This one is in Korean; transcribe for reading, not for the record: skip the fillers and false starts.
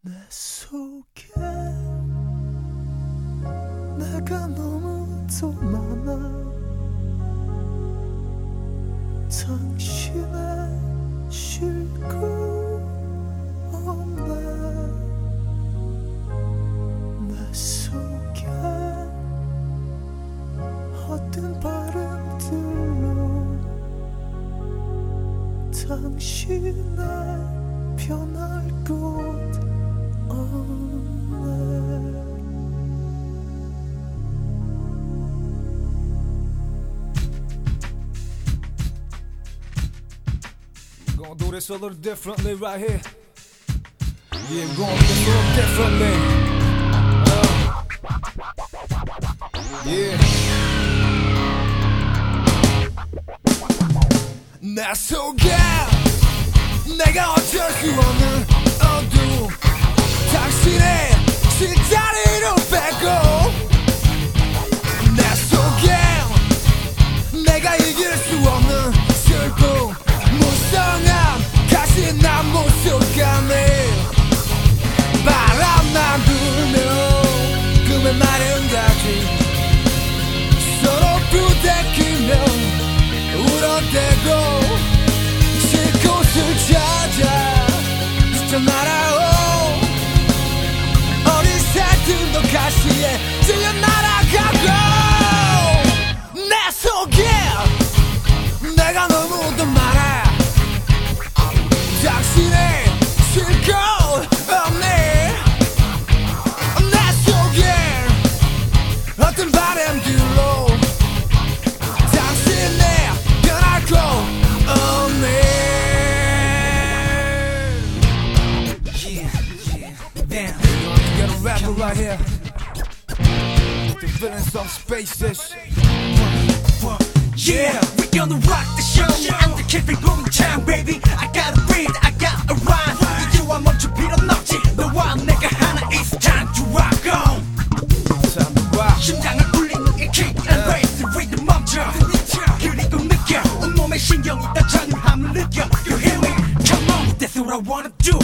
내 속에 내가 너무 또 많아. 당신의 쉴 곳 없네. 내 속에 헛된 바람들로 당신의 변할 곳 Gonna do this a little differently right here. Yeah, we're gonna do this a little differently. Yeah. 나 속에 내가 어쩔 수 없는 어두움, 당신의 실자리로 빼고. 내 속에 내가 이길 수 없는 슬픔, 무성한 가시 나무 속안에 바람만 불면 꿈에 마른 가지 서로 부대끼며 울어대고 쉴 곳을 찾아 스쳐 날아오. 어린 새들도 가시에 질려 날아가고. 내 속에 내가 너무도 많아. 당신의 쉴 곳 없네. 내 속에 어떤 바람들로 당신의 변할 곳 없네. Yeah, damn, get a rapper right here. They're filling some spaces. Yeah, we gonna rock the show. I'm the kid from Boomtown, baby. I got a beat, I got a rhyme. 이제와 멈출 필요 없지. 너와 내가 하나, it's time to rock on. 심장을 울리는 이 kick and bass, rhythm 멈춰. 그리고 느껴 온몸의 신경이 다 전율함을 느껴. You hear me? Come on, that's what I wanna do.